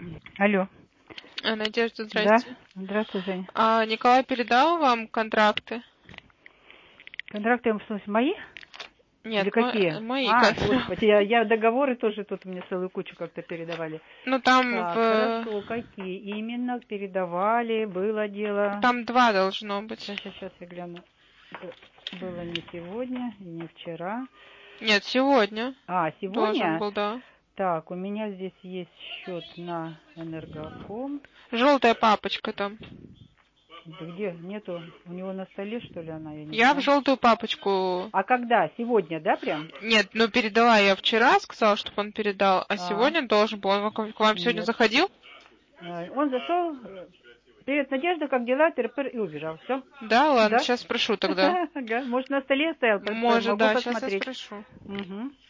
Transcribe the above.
Алло. Надежда, Да, здрасте. здравствуй, Женя. Николай передал вам контракты? Контракты, в смысле, мои? Нет, Или какие? мои. Господи, я договоры тоже тут мне целую кучу как-то передавали. Ну, там Так, хорошо, какие именно передавали, было дело. Там 2 должно быть. Сейчас я гляну. Это было не сегодня, не вчера. Нет, сегодня. Сегодня? Должен был, да. Так, у меня здесь есть счет на Энергофом. Желтая папочка там. Да где? Нету. У него на столе, что ли, она? Я не Я знаю. в желтую папочку. А когда? Сегодня, да, прям? Нет, передала я вчера, сказала, чтобы он передал, а сегодня должен был. Он к вам сегодня заходил? Он зашел. Привет, Надежда, как дела? Тыр-пыр, и убежал. Все? Да, ладно, Да? сейчас спрошу тогда. Ага, может, на столе стоял? Может, Могу да, сейчас я посмотреть. спрошу. Угу.